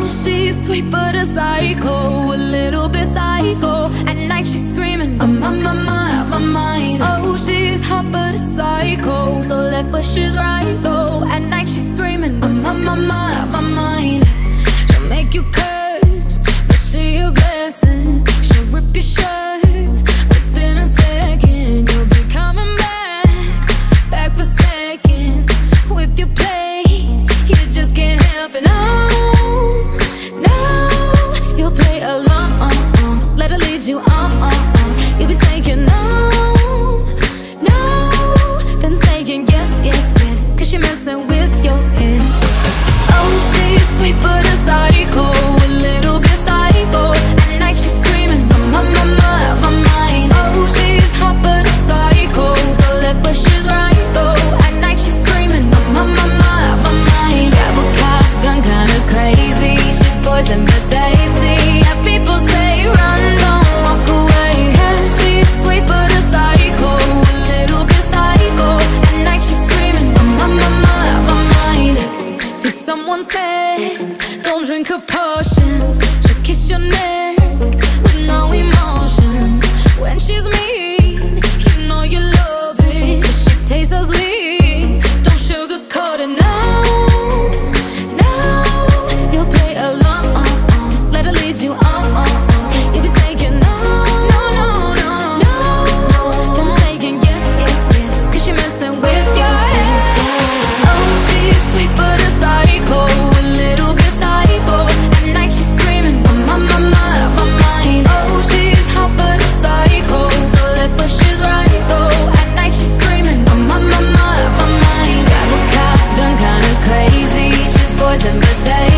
she's sweet but a psycho, a little bit psycho. At night she's screaming, I'm on my mind. Oh, she's hot but a psycho, so left but she's right though. At night she's screaming, I'm on my mind. She'll make you curse, but she a blessing. She'll rip your shirt within a second. You'll be coming back for seconds with your plate. You just can't help it, no, no. You'll play along, let her lead you on. You'll be saying no, no, then saying yes, yes, yes, 'cause you're messing with your head. Oh, she's sweet but a psycho, a little bit psycho. At night she's screaming, I'm on my mind. Oh, she's hot but a psycho, so left but she's right though. At night she's screaming, I'm on my mind. Grab a cop, gun kinda crazy. She's poison but tasty. Yeah, people say run, don't walk away. Yeah, she's sweet but a psycho, a little bit psycho. At night she's screaming, I'm on my mind. See, someone said, don't drink her potions. She'll kiss your neck with no emotion. When she's mean, you know you love it, 'cause she tastes so sweet. Don't sugarcoat it, no, no. You'll play along, let her lead you on. You'll be saying no, no, no, no, no, then saying yes, yes, yes, 'cause you're messing with your head. Oh, she's sweet but a psycho, a little bit psycho. At night she's screaming, I'm on my mind. Oh, she's hot but a psycho, so left but she's right though. At night she's screaming, I'm on my mind. Grab a cop, gun kinda crazy. She's poison but tasty.